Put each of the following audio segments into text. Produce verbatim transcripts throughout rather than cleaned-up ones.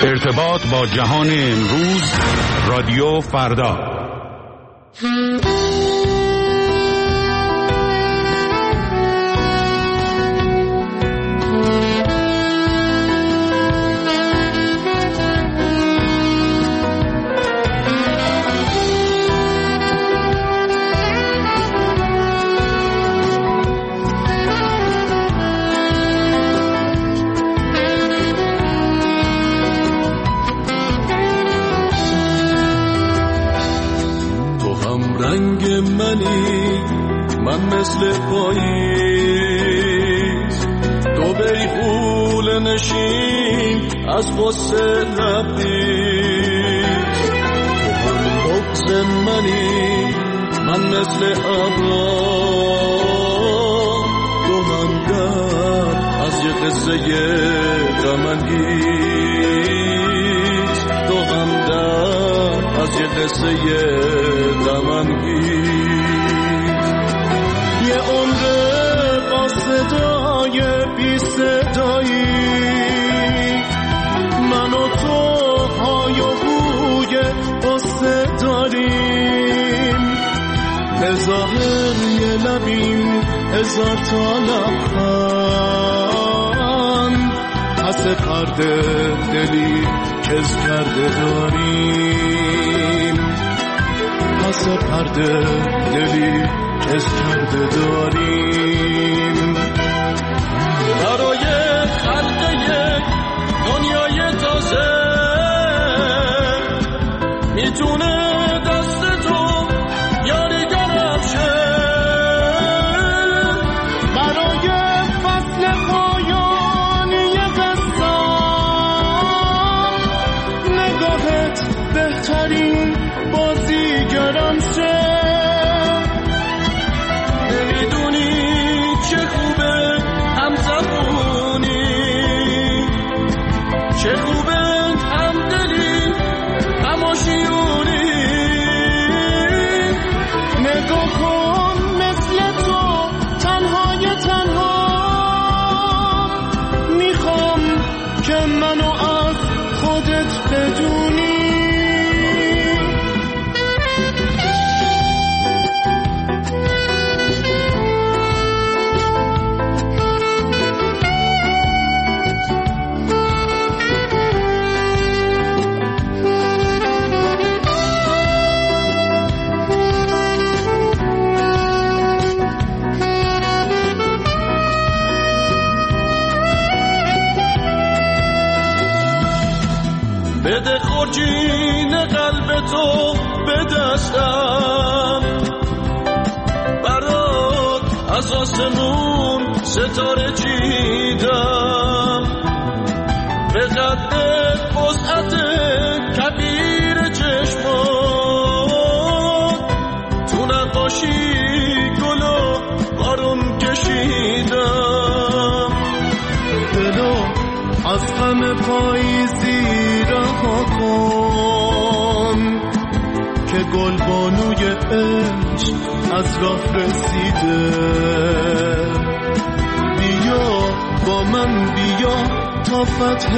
ارتباط با جهان امروز، رادیو فردا. من مثل پاییز تو بیغول نشین از غصه لبریز، تو هم بغض منی من مثل ابرام، تو هم در از یه قصه غم انگیز، تو هم در از یه قصه غم انگیز. یه عمر با صدای بی صدایی، من و تو های و بوی قصه داریم، به ظاهر یه لبیم هزار تا لبخند، پس پرده دلی کز کرده داریم، پس پرده دلی کز کرده داریم. برای خلقه دنیای تازه میتونه دست تو یاریگرم شه، برای فصل پایانی قصه نگاهت بهترین بازیگرم شه. چه خوبه همدلی هماشیونی، نگاه کن مثل تو تنهای تنها، میخوام که منو از خودت بدونی. بده خورجین قلب تو به دستم، برات از آسمون ستاره چیدم، به قدت وسعت کبیر چشمات، تو نقاشی گل و بارون کشیدم، دلو از غم پاییزی رها کن که گلبانوی عشق از راه رسیده. بیا با من بیا تا فتح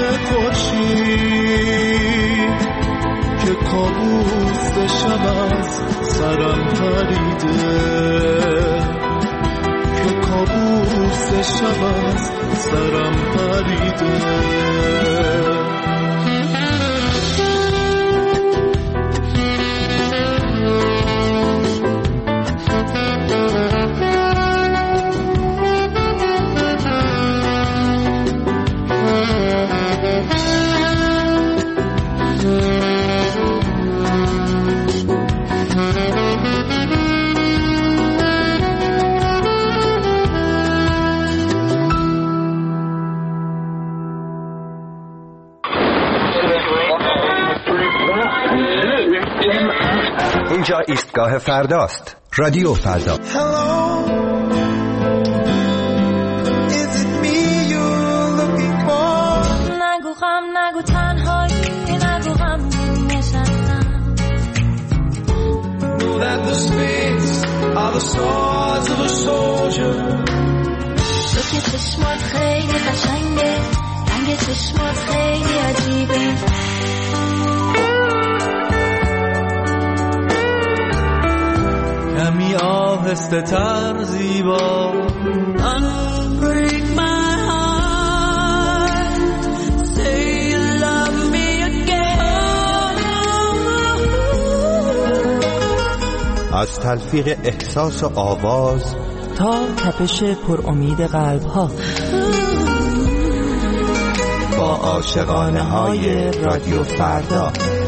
خورشید که کابوس شب از سرم پریده، که کابوس شب از سرم پریده. اینجا ایستگاه فرداست. رادیو فردا. نگو غم نگو تنهایی نگو غم نشستم. تو که چشمات خیلی قشنگه، رنگ چشمات خیلی عجیبه، آهسته تر زیبا. Unbreak my heart, say you love me again. از تلفیق احساس و آواز تا تپش پر امید قلب ها، با عاشقانه های رادیو فردا.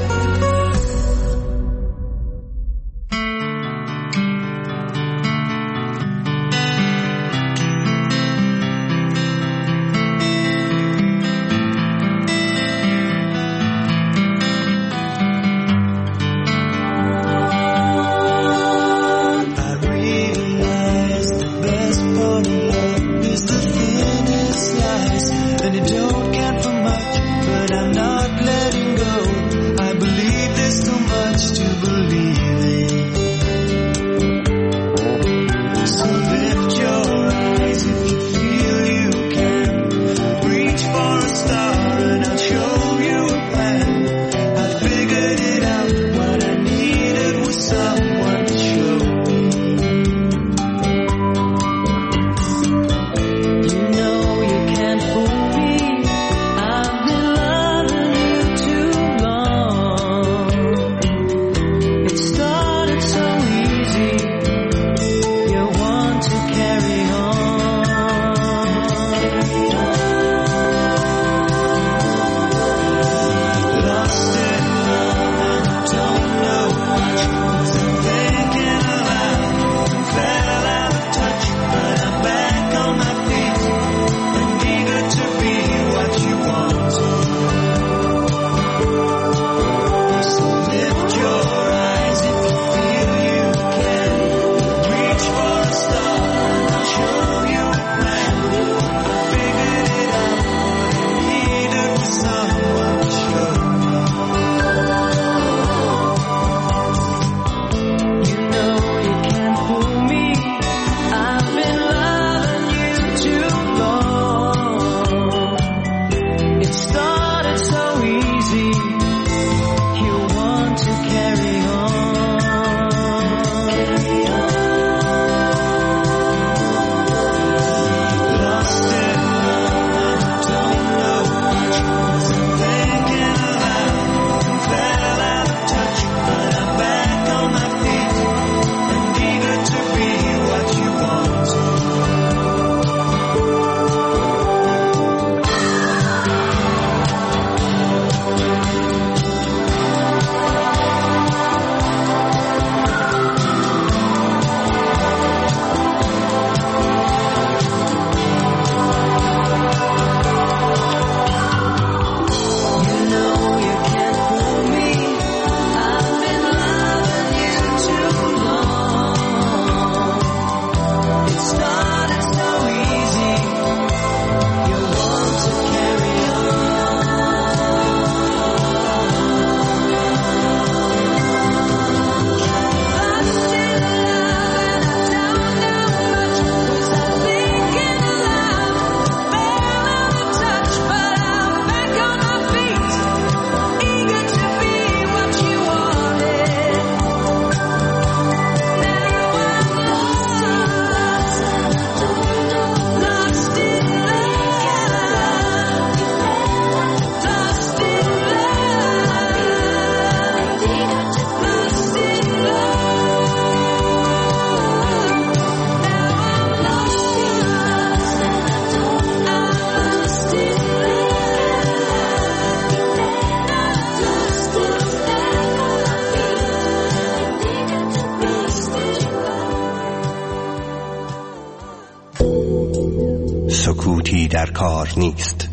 سکوتی در کار نیست.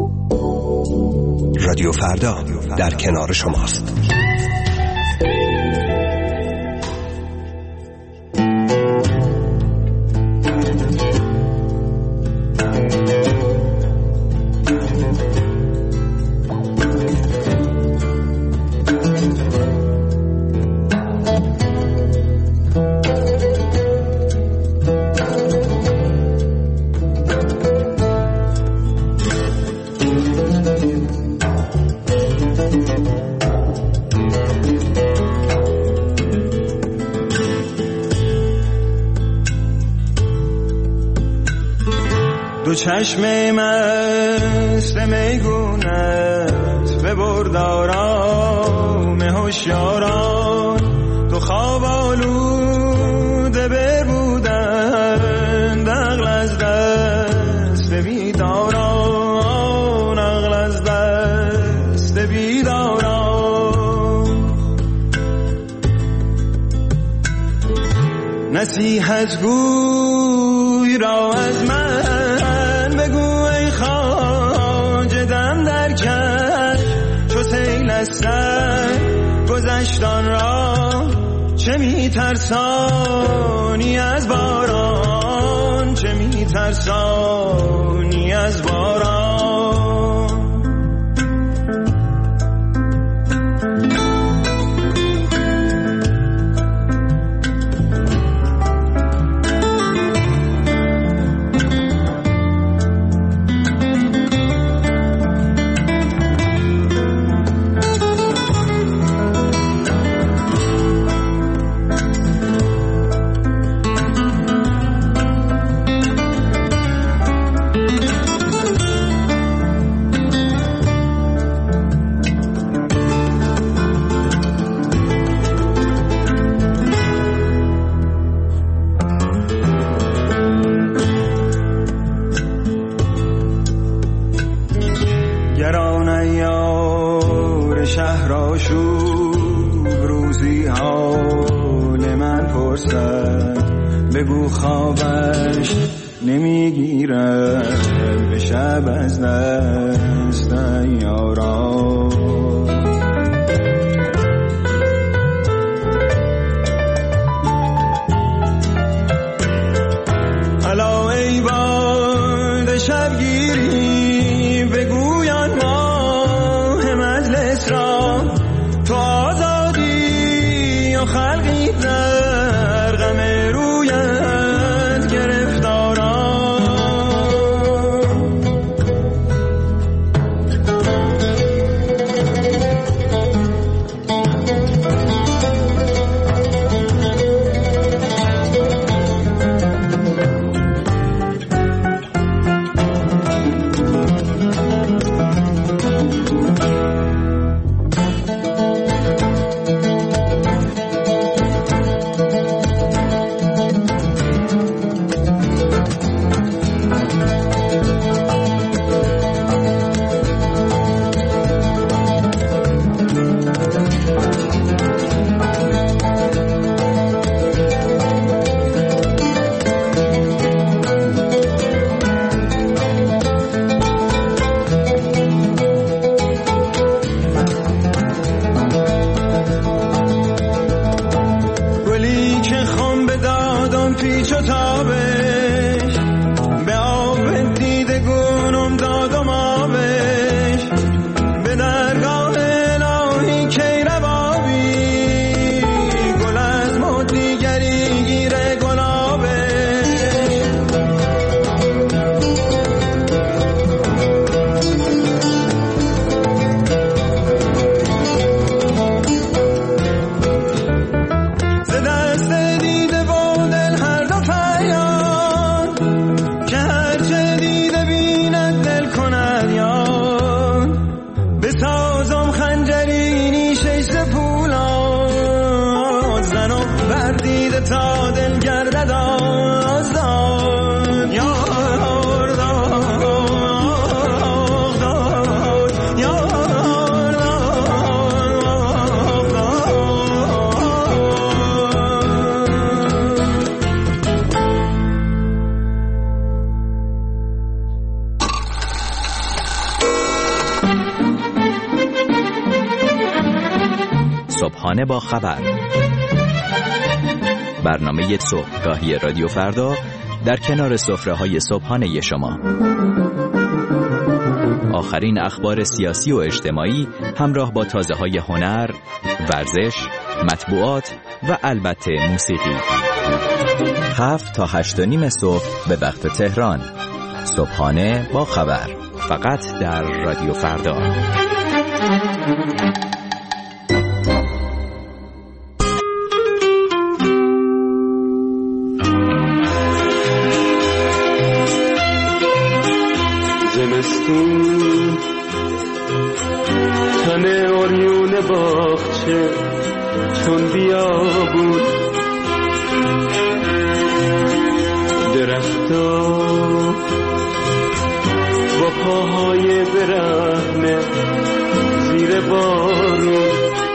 رادیو فردا در کنار شماست. چشم مست میگونت ببرد آرام هوشیاران، تو خواب آلوده بربودند عقل از دست بیداران، عقل از دست بیداران. نصیحت گوی را از من بگو ای خواجه دم در کش، چو سیل از سر گذشتان را چه میترسانی از باران، چه میترسانی از باران. بگو خوابش نمیگیرد به شب از دست یاران. الا ای باد شبگیری بگویان ماه مجلس را، تو آزادی و خلقی در غم رویت گرفتاران. تا دل گردد آزاد یار داد یار صبحانه با خبر، برنامه صبحگاهی رادیو فردا در کنار سفره‌های صبحانه شما. آخرین اخبار سیاسی و اجتماعی همراه با تازه‌های هنر، ورزش، مطبوعات و البته موسیقی. هفت تا هشت و نیم صبح به وقت تهران. صبحانه با خبر، فقط در رادیو فردا. زمستون تن اوریون باغچه چون بیابون درختا با پاهای برهنه زیر بارون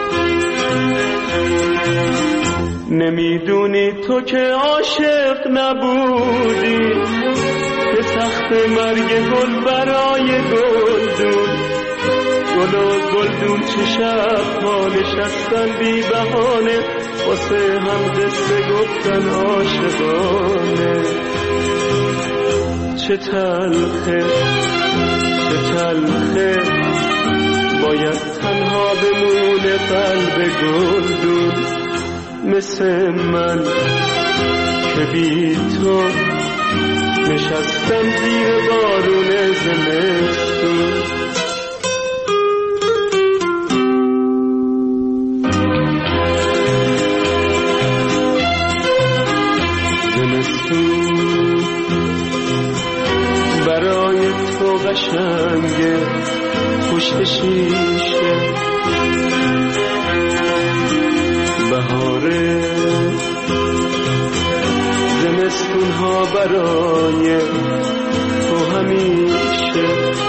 نمیدونی تو که عاشق نبودی به تخت مرگ گل برای گلدون گل و گلدون چه شب ها نشستن بی بهانه واسه هم قصه گفتن عاشقانه چه تلخه چه تلخه باید تنها بمونه قلب گلدون مثل من که بی تو نشستم زیر بارون زمستون زمستون برای تو قشنگه پشت شیشه بهاره زمستون ها برای تو همیشه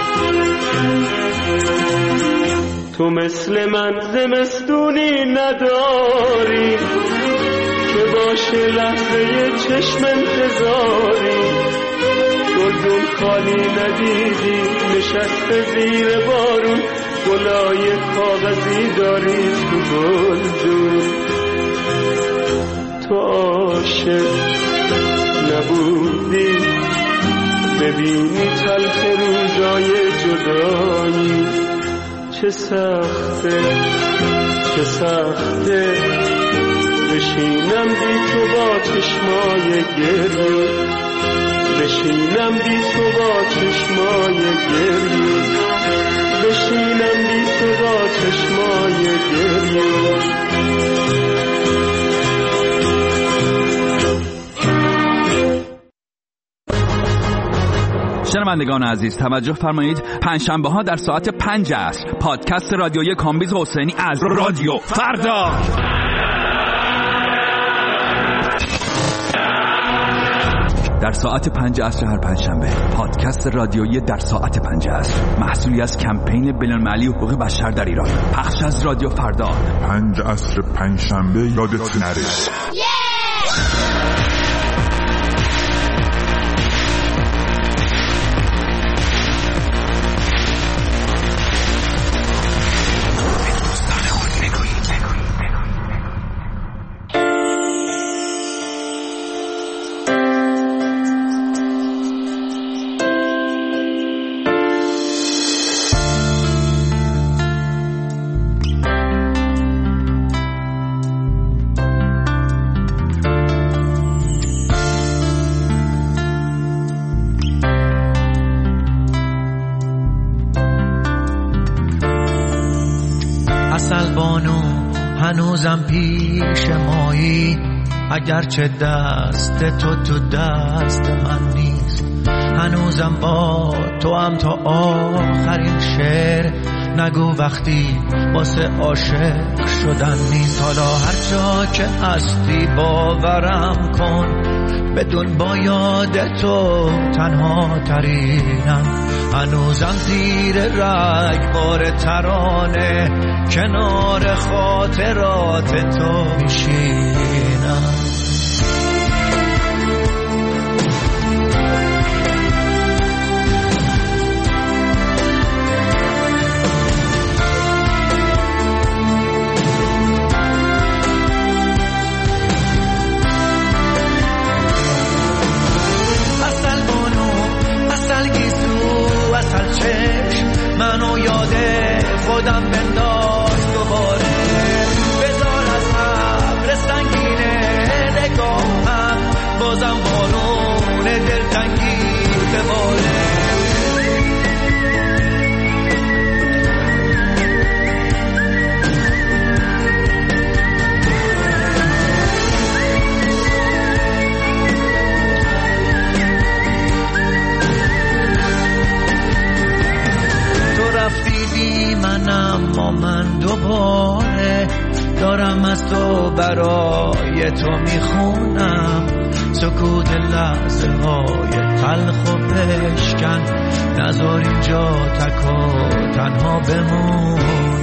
تو مثل من زمستونی نداری که باشه لحظه چشم انتظاری گلدون خالی ندیدی نشسته زیر بارون گلای کاغذی داری تو گلدون تو عاشق نبودی ببینی تلخ روزای جدایی چه سخته چه سخته بشینم بی تو با چشمای گریه بشینم بی تو با چشمای گریه بشینم بی تو با چشمای گریه شنوندگان عزیز توجه فرمایید، پنجشنبه ها در ساعت پنج عصر پادکست رادیویی کامبیز حسینی از رادیو فردا در ساعت پنج عصر هر پنجشنبه پادکست رادیویی در ساعت پنج عصر محصولی از کمپین بین‌المللی حقوق بشر در ایران پخش از رادیو فردا پنج عصر پنجشنبه یادت نره. هنوزم پیش مایی اگرچه دست تو تو دست من نیست هنوزم با تو هم تا آخرین شعر نگو وقتی واسه عاشق شدن نیست حالا هر جا که هستی باورم کن بدون با یاد تو تنها ترینم هنوزم زیر رگبار ترانه کنار خاطرات تو میشینم منو یاد خودم بنداز دوباره بذار از ابر سنگینه نگاهم بازم بارون دلتنگی بباره منم اما من دوباره دارم از تو برای تو میخونم سکوت لحظه های تلخ و بشکن نذار اینجا تک و تنها بمونم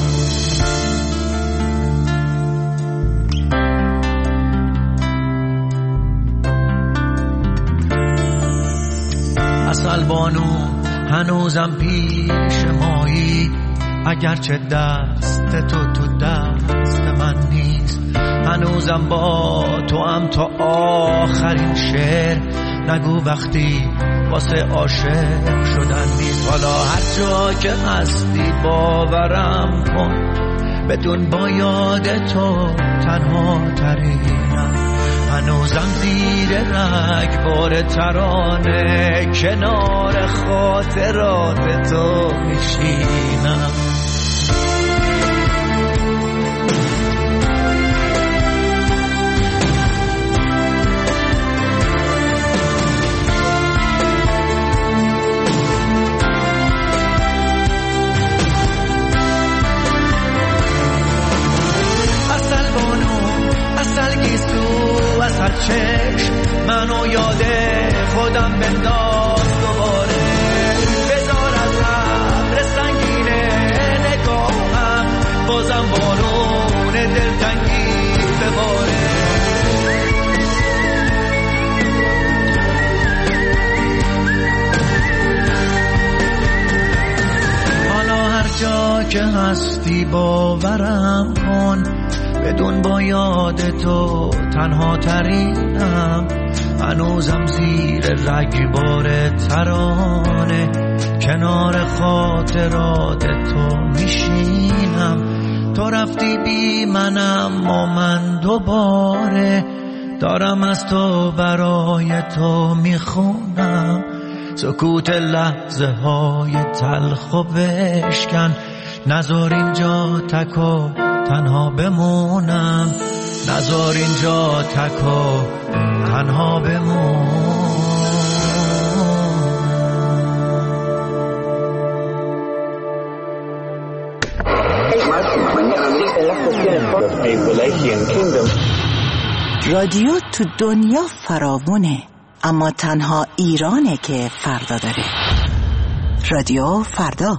اصل بانو هنوزم پیش مایی اگرچه دست تو تو دست من نیست هنوزم با تو هم تا آخرین شعر نگو وقتی واسه عاشق شدن نیست حالا هر جا که هستی باورم کن بدون با یاد تو تنها ترینم هنوزم زیر رگبار ترانه کنار خاطرات تو میشینم از هر چشم منو یاد خودم بنداز دوباره بذار از ابر سنگینه نگاهم بازم بارون دلتنگی بباره حالا هر جا که هستی باورم کن بدون با یاد تو تنها ترینم هنوزم زیر رگبار ترانه کنار خاطرات تو میشینم تو رفتی بی منم و من دوباره دارم از تو برای تو میخونم سکوت لحظه های تلخ و بشکن نذار اینجا تک و تنها بمونم نذار اینجا تک و تنها بمونم رادیو تو دنیا فراوونه اما تنها ایرانه که فردا داره رادیو فردا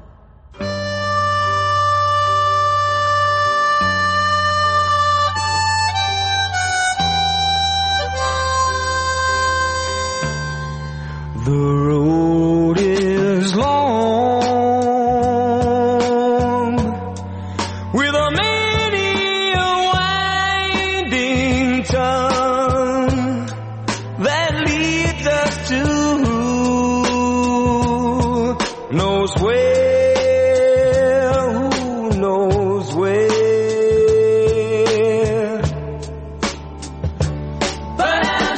The road is long with a many a winding tongue that leads us to knows where, who knows where. But I'm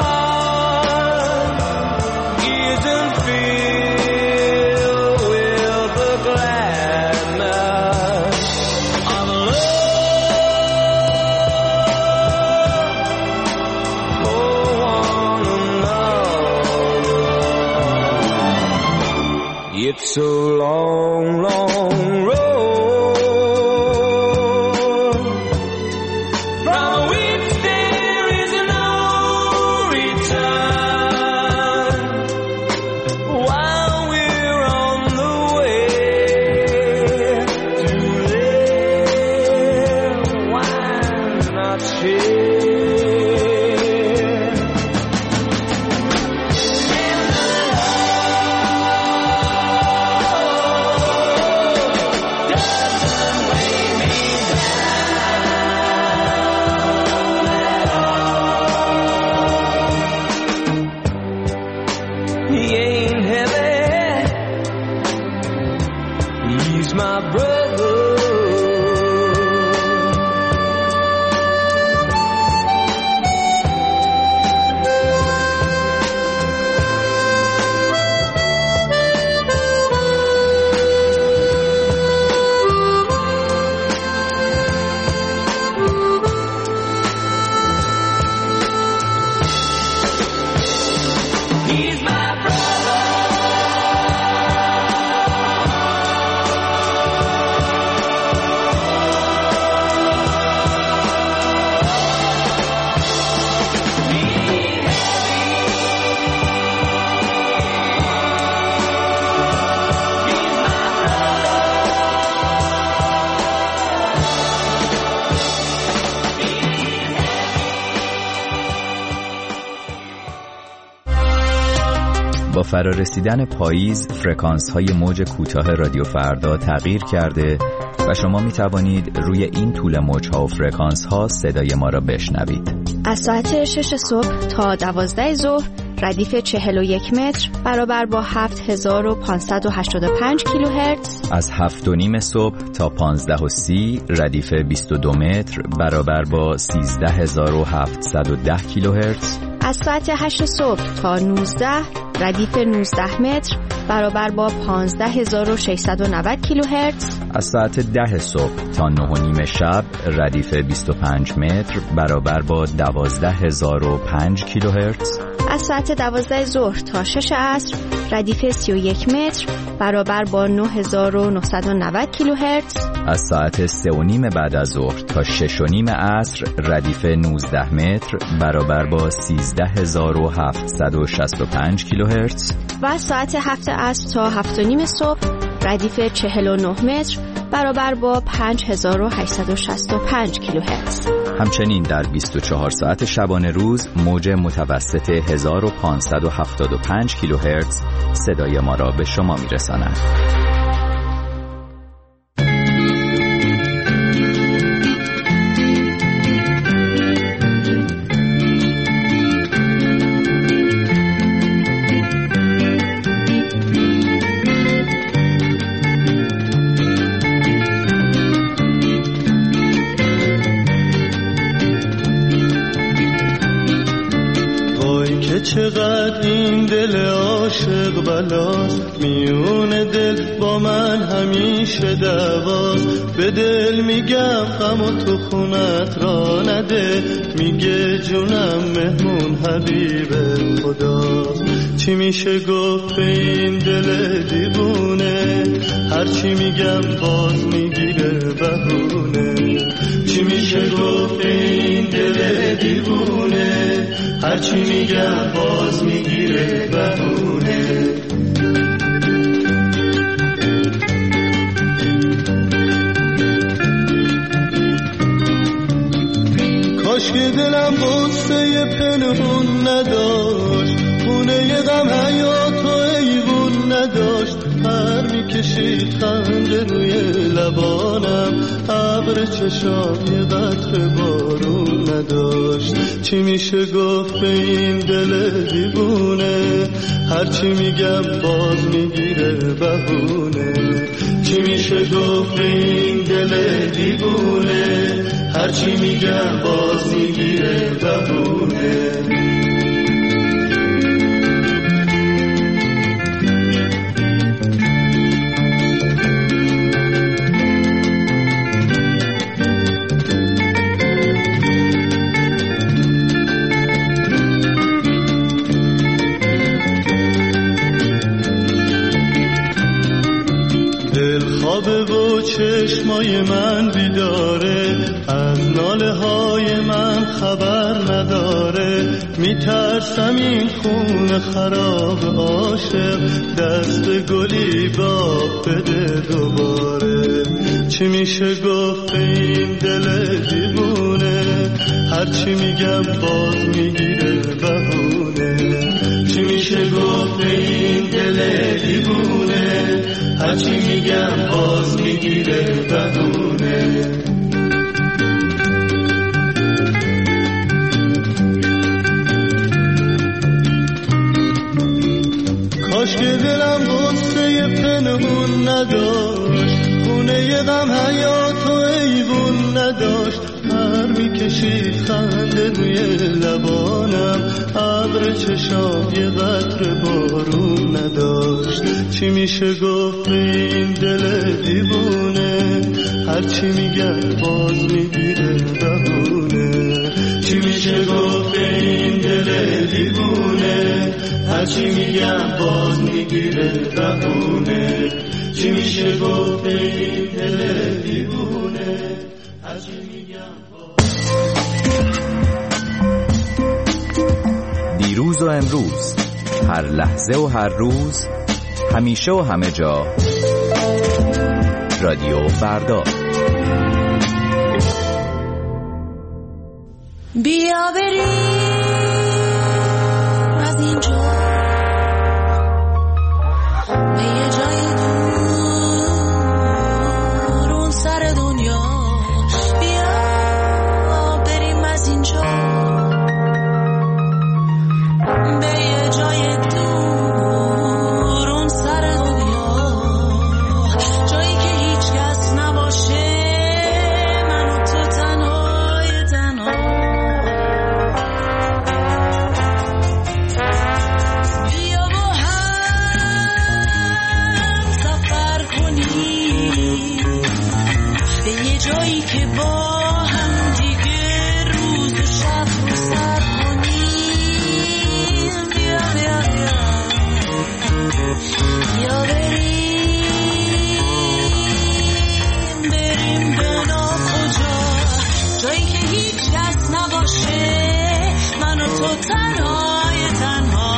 will long, long road from which there is no return. While we're on the way to live, why not share? با فرارسیدن پاییز فرکانس های موج کوتاه رادیو فردا تغییر کرده و شما می توانید روی این طول موج ها و فرکانس ها صدای ما را بشنوید. از ساعت شش صبح تا دوازده ظهر ردیف چهل و یک متر برابر با هفت هزار و پانصد و هشتاد و پنج کیلوهرتز. از هفت و نیم صبح تا پانزده و سی ردیف بیست و دو متر برابر با سیزده هزار و هفتصد و ده کیلوهرتز. از ساعت هشت صبح تا نوزده ردیف نوزده متر برابر با پانزده هزار و ششصد و نود کیلوهرتز. از ساعت ده صبح تا نه و نیم شب ردیف بیست و پنج متر برابر با دوازده هزار و پنج کیلوهرتز. از ساعت دوازده ظهر تا شش عصر ردیف سی و یک متر برابر با نه هزار و نهصد و نود کیلوهرتز. از ساعت سه و نیم بعد از ظهر تا شش و نیم عصر ردیف نوزده متر برابر با سیزده هزار و هفتصد و شصت و پنج کیلوهرتز. و از ساعت هفت عصر تا هفت و نیم صبح ردیف چهل و نه متر برابر با پنج هزار و هشتصد و شصت و پنج کیلوهرتز. همچنین در بیست و چهار ساعت شبانه روز موج متوسط هزار و پانصد و هفتاد و پنج کیلوهرتز صدای ما را به شما میرساند. چقدر این دل عاشق بلاست، میون دل با من همیشه دعواست. به دل میگم غم و تو خونت را نده، میگه جونم مهمون حبیب خداست. چی میشه گفت به این دل دیوونه، هرچی میگم باز میگیره بهونه. چی میشه گفت به این دل دیوونه، هرچی میگم باز میگیره بهونه. کاش که دلم غصه پنهون نداشت، خونه غم حیات و ایوون نداشت. پر میکشید خنده روی لبانم، ابر چشام یه قطره بارون نداشت. چی میشه گفت به این دل دیوونه، هرچی میگم باز میگیره بهونه. چی میشه گفت به این دل دیوونه، هرچی میگم باز میگیره بهونه. دل خوابه و چشمای من بیداره، از ناله های من خبر نداره. میترسم این خون خراب عاشق دست گلی باغ بده دوباره. چی میشه گفت این دل دیوونه، هرچی میگم باز میگیره بهونه. چی میشه گفت این دل دیوونه، هرچی میگم باز میگیره بهونه. کاش که دلم غصه پنهون نداشت، خونه غم حیات و ایوون نداشت. هر میکشید خنده روی لبانم، ابر چشام یه قطره بارون نداشت. چی میشه گفت این دل دیوونه، هرچی میگم باز میگیره بهونه. چی میشه گفت این دل دیوونه، هرچی میگم باز میگیره بهونه. چی میشه گفت این دل دیوونه، هرچی میگم باز. دیروز و امروز، هر لحظه و هر روز، همیشه و همه جا، رادیو فردا. بیا بریم از اینجا به یه جای دور اون سر دنیا. بیا بریم از اینجا به یه جای دور اون سر دنیا، جایی که هیچ کس نباشه، من و تو تنهای تنها. بیا با هم سفر کنیم به یه جایی که با هم دیگه روز و شب رو سر کنیم. بیا بیا بیا بیا بریم بریم به ناکجا، جایی که هیچ کس نباشه، من و تو تنهای تنها.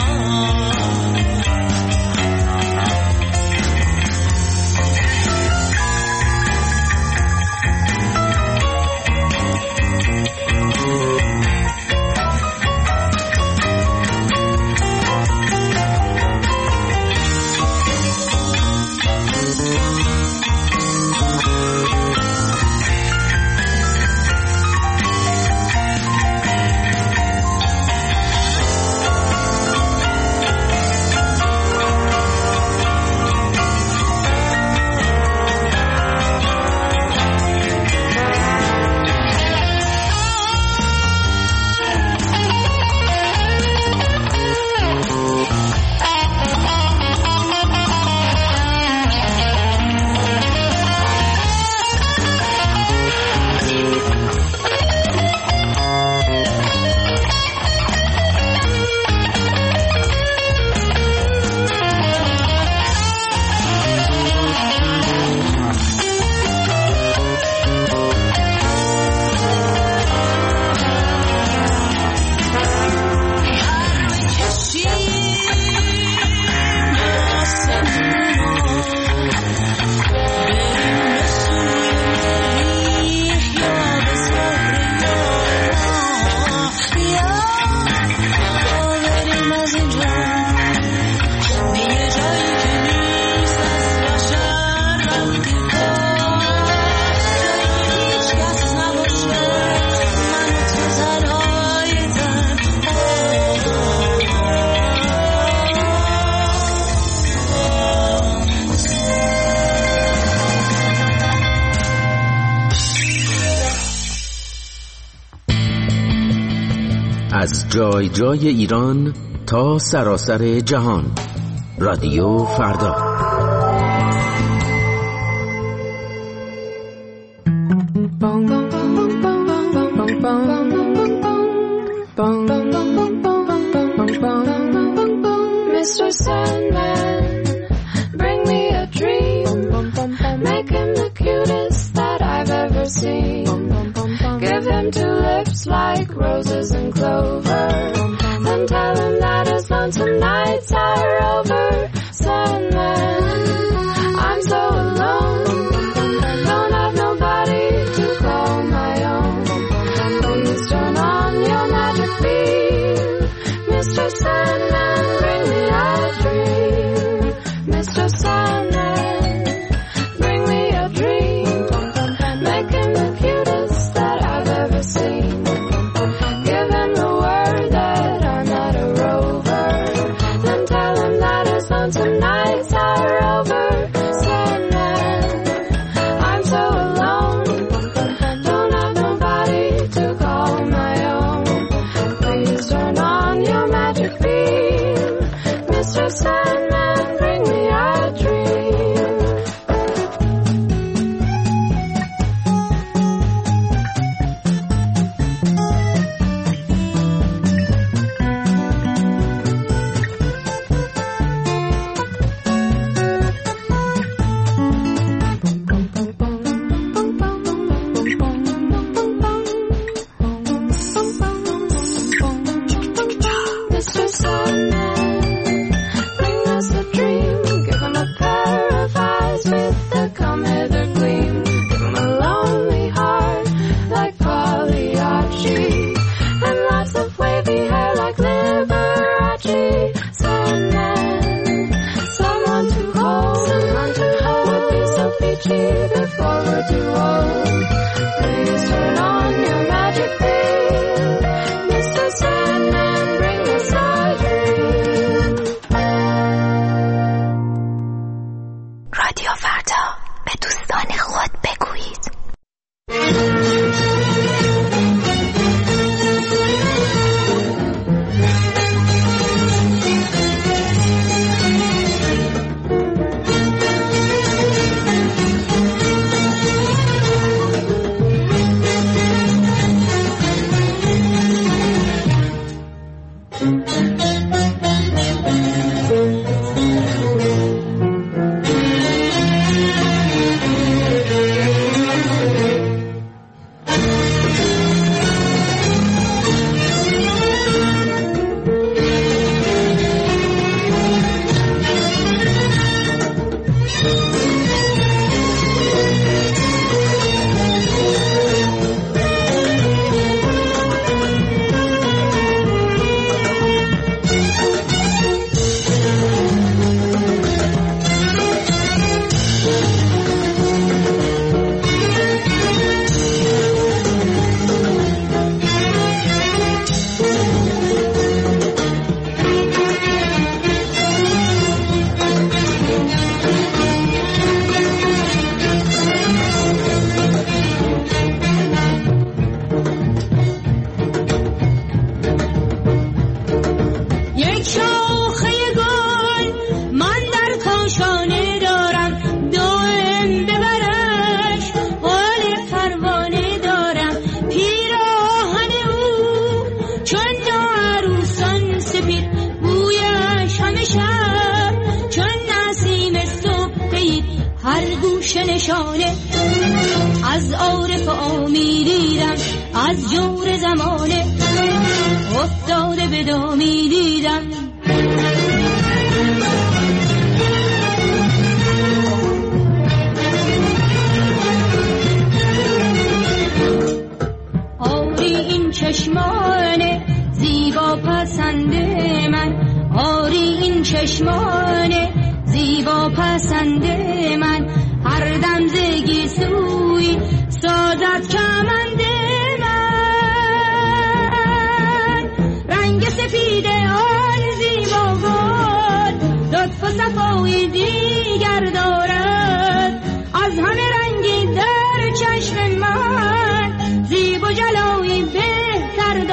از جای جای ایران تا سراسر جهان، رادیو فردا. Mister Sandman, bring me a dream. نشانه از عارف آمی دیدم، از جور زمانه افتاده به دامی دیدم. آری این چشمانه زیبا پسنده من، آری این چشمانه زیبا پسنده من، هر دم زگی سوی سازد کمند من. رنگ سپید آن زیبا گل لطف و صفای دیگر دارد، از همه رنگی در چشم من زیب و جلایی بهتر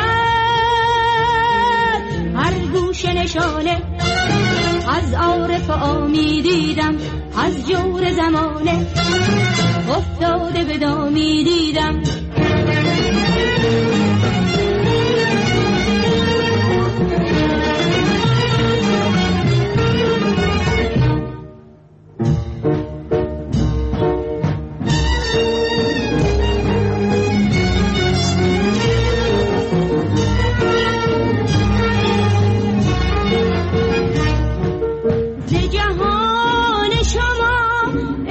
دارد. هر گوشه نشانه از عارف آمی دیدم، از جور زمانه افتاده به دامی دیدم.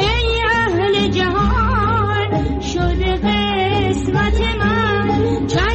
Try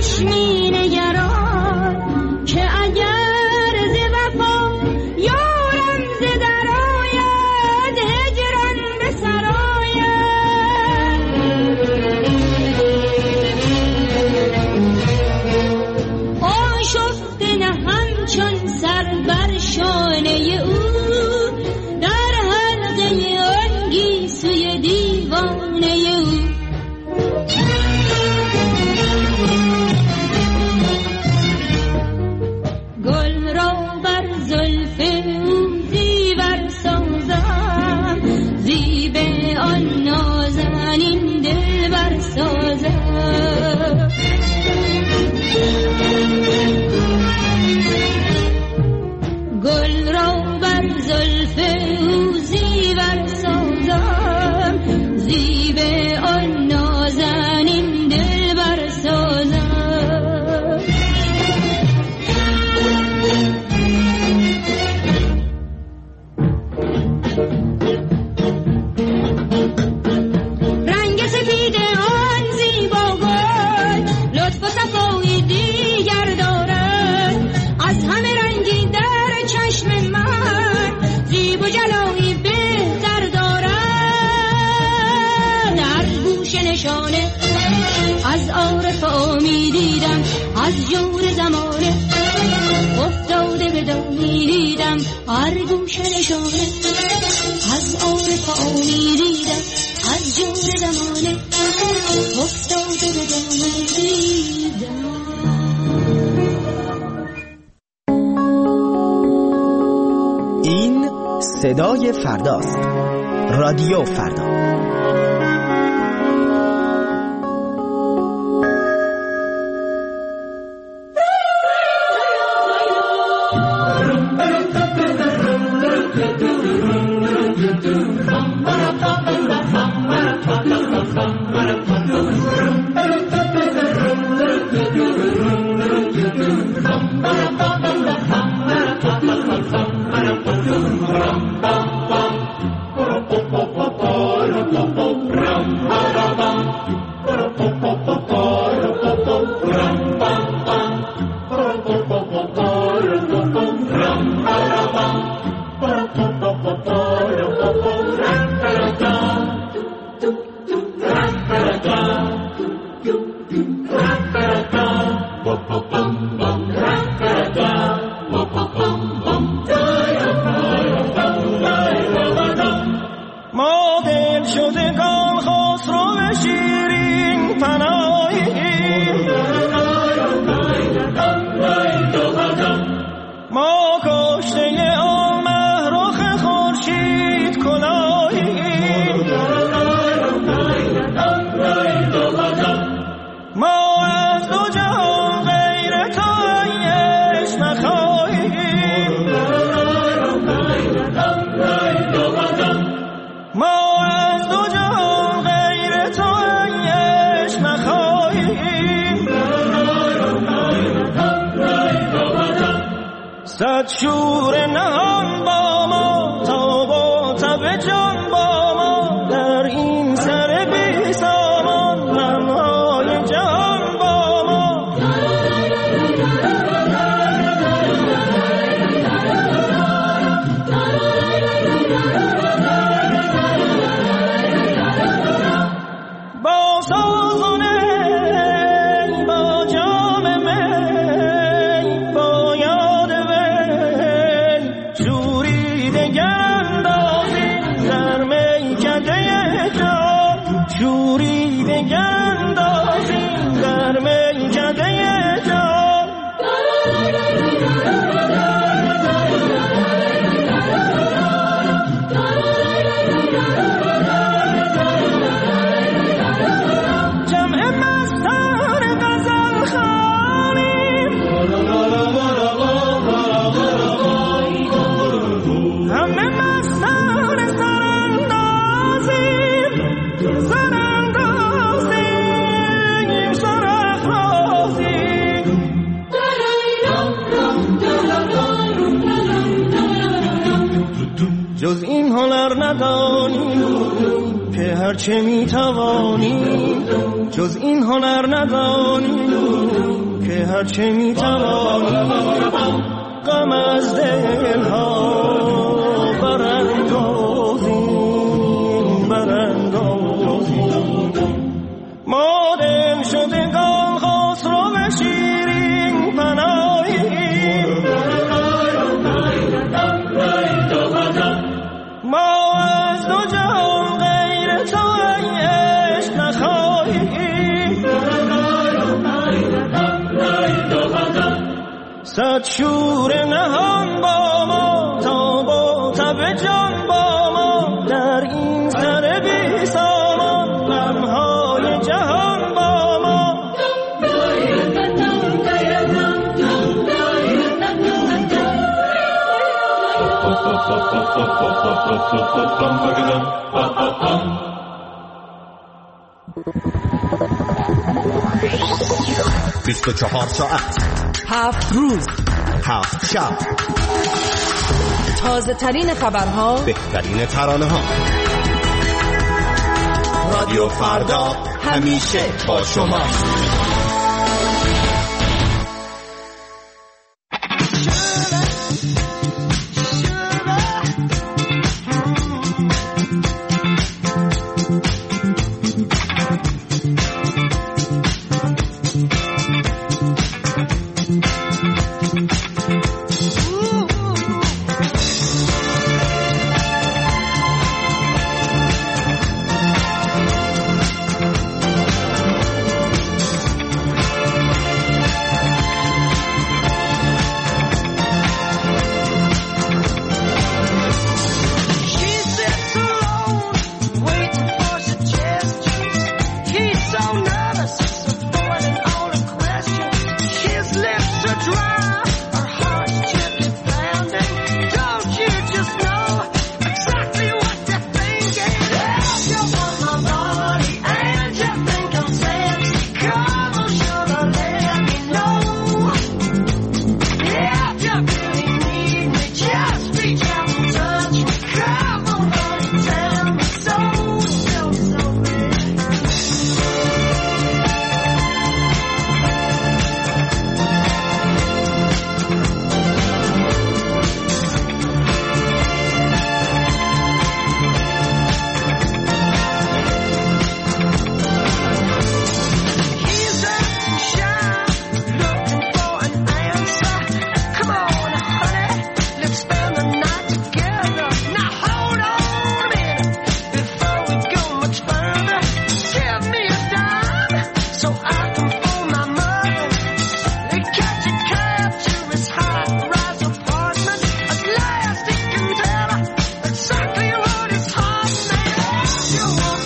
نشانه از عارف آمی دیدم از جور زمانه افتاده به دامی دیدم هر گوشه نشانه از عارف آمی دیدم از جور زمانه افتاده به دامی دیدم. این صدای فرداست. رادیو فردا. صد شور نهان با ما تا با تب جان با ما در این سر بی سامان غمهای جهان با ما با سازونه با جام می با یاد شوری دگر اندازی در میکده جان شوری دگر اندازی در میکده جان جمع مستان غزل خوانیم همه مستان سراندازیم سراندازیم سراندازیم جز این هنر ندانیم که هرچه میتوانیم جز این هنر ندانیم که هرچه میتوانیم غم از دلها براندازیم براندازیم ما دل شدگان خسرو و شیرین پناهیم ما از دو جهان غیر تو ای عشق نخواهیم صد شور نهان با ما تا با تب جان با ما در این سر بی سامان غمهای جهان با ما بیست و چهار ساعت هفت روز هفت شب تازه ترین خبرها بهترین ترانه ها رادیو فردا همیشه با شما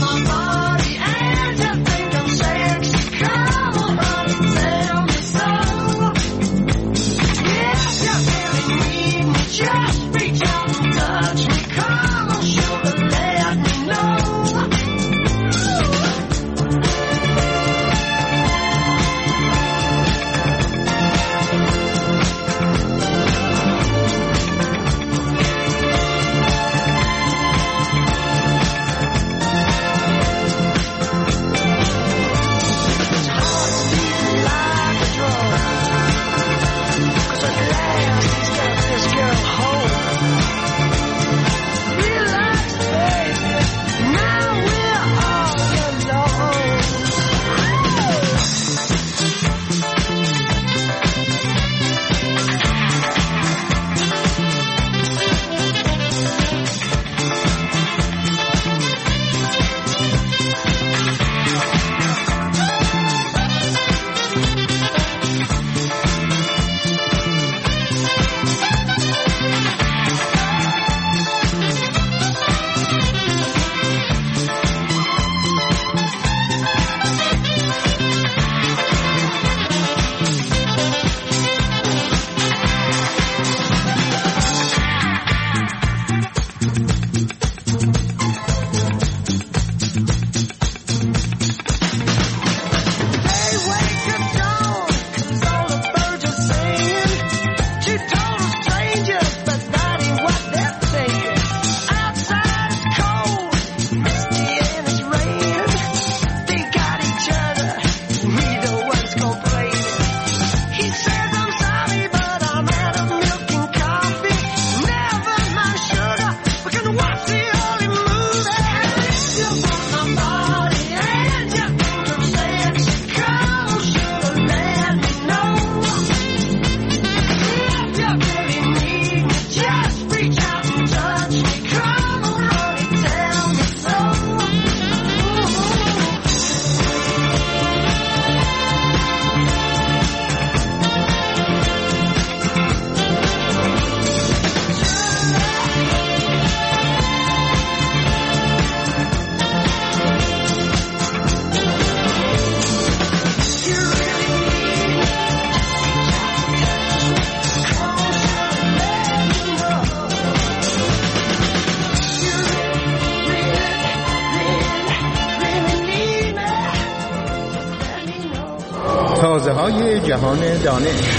تازه‌های جهان دانش.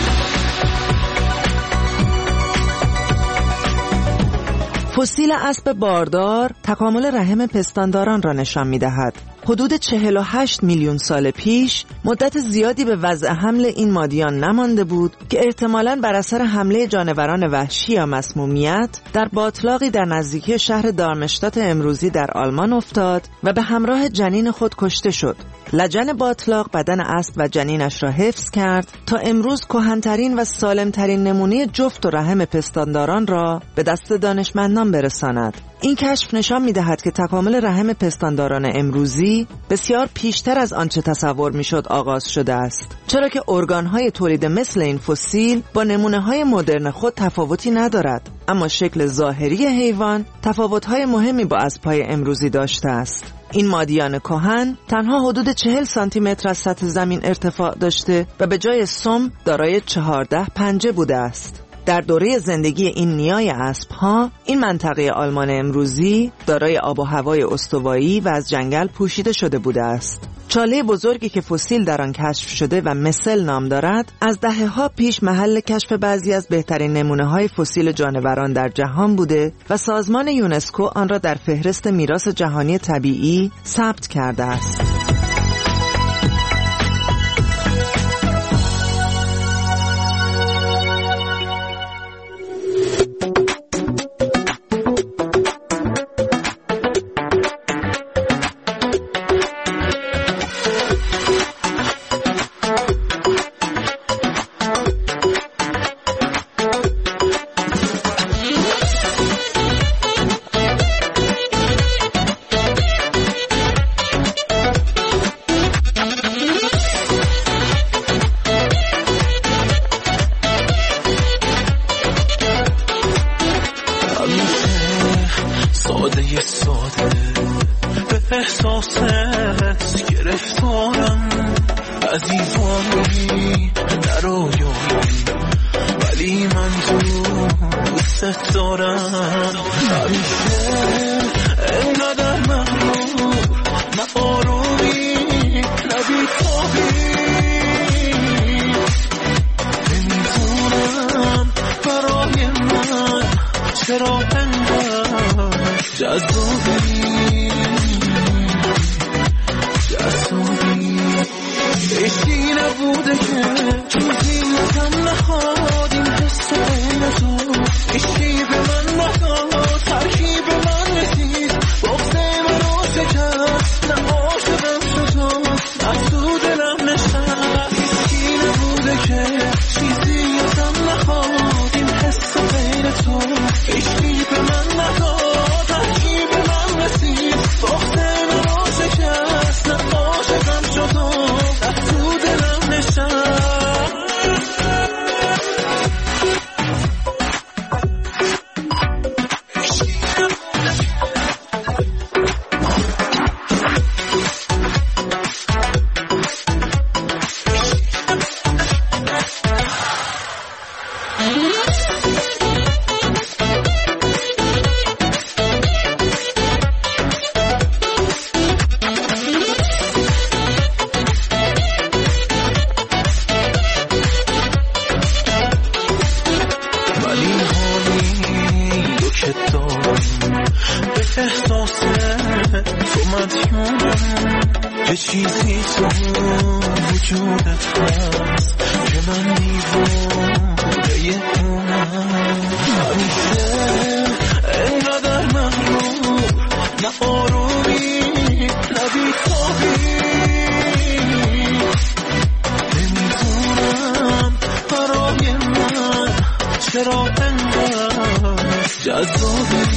فسیل اسب باردار تکامل رحم پستانداران را نشان می‌دهد. حدود چهل و هشت میلیون سال پیش مدت زیادی به وضع حمل این مادیان نمانده بود که احتمالاً بر اثر حمله جانوران وحشی یا مسمومیت در باتلاقی در نزدیکی شهر دارمشتات امروزی در آلمان افتاد و به همراه جنین خود کشته شد. لجن باتلاق بدن اسب و جنینش را حفظ کرد تا امروز کهن‌ترین و سالم‌ترین نمونه جفت و رحم پستانداران را به دست دانشمندان برساند. این کشف نشان می‌دهد که تکامل رحم پستانداران امروزی بسیار پیشتر از آنچه تصور می‌شد آغاز شده است، چرا که ارگان‌های تولید مثل این فسیل با نمونه‌های مدرن خود تفاوتی ندارد، اما شکل ظاهری حیوان تفاوت‌های مهمی با اسب‌های امروزی داشته است. این مادیان کهن تنها حدود چهل سانتی متر از سطح زمین ارتفاع داشته و به جای سم دارای چهارده پنجه بوده است. در دوره زندگی این نیای اسب‌ها، این منطقه آلمان امروزی دارای آب و هوای استوایی و از جنگل پوشیده شده بوده است. چاله بزرگی که فسیل در آن کشف شده و مثل نام دارد، از دهه‌ها پیش محل کشف بعضی از بهترین نمونه‌های فسیل جانوران در جهان بوده و سازمان یونسکو آن را در فهرست میراث جهانی طبیعی ثبت کرده است. احساست گرفتارم، از دیوانی نرویایی، ولی من تو دوست دارم. همیشه انقدر مغرور، نه آرومی نه بیتابی، نمیدونم برای من چرا انقدر جذابی جذابی. عشقی نبوده که چیزی ازم نخواد، این حس بین تو عشقی به من نداد، ترکیب من رسید بغض منو شکست، نه عاشقم شد و نه تو دلم نشست. عشقی نبوده که چیزی ازم نخواد، این حس بین تو عشقی به من نداد، ترکیب من رسید بغض منو شکست، نه عاشقم شد و نه تو دلم نشست. چیزی تو وجودت هست که من دیوانه اونم. همیشه انقدر مغرور، نه آرومی نه بیتابی، نمیدونم برای من چرا انقدر جذابی